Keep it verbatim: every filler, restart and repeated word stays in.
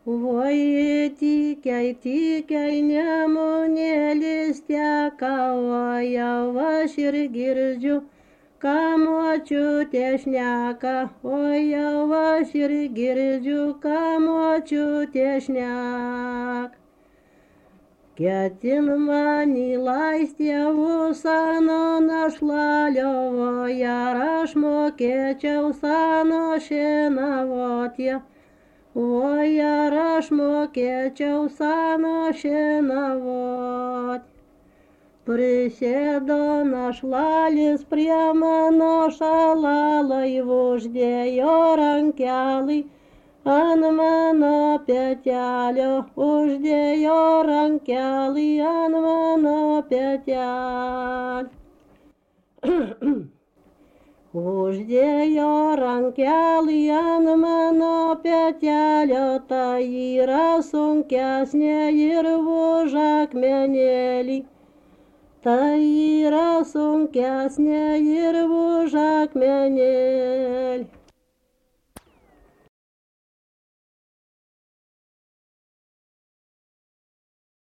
Oi, tikiai, tikiai, nemunėlis teka, o jau aš ir girdžiu, ką močiutė šneka, o jau aš ir girdžiu, ką močiutė šneka. Ketin man įlaisti sano našlalio, o ar aš mokėčiau sano šienavotie, o ar aš mokėčiau sano šienavot. Prisėdo našlalis prie mano šalalo, uždėjo rankelį ant mano petelio, uždėjo rankelį ant mano petelio. Uždėjo rankelį ant mano petelio, tai yra sunkesnė ir už akmenėlį. Tai yra sunkesnė ir už akmenėlį.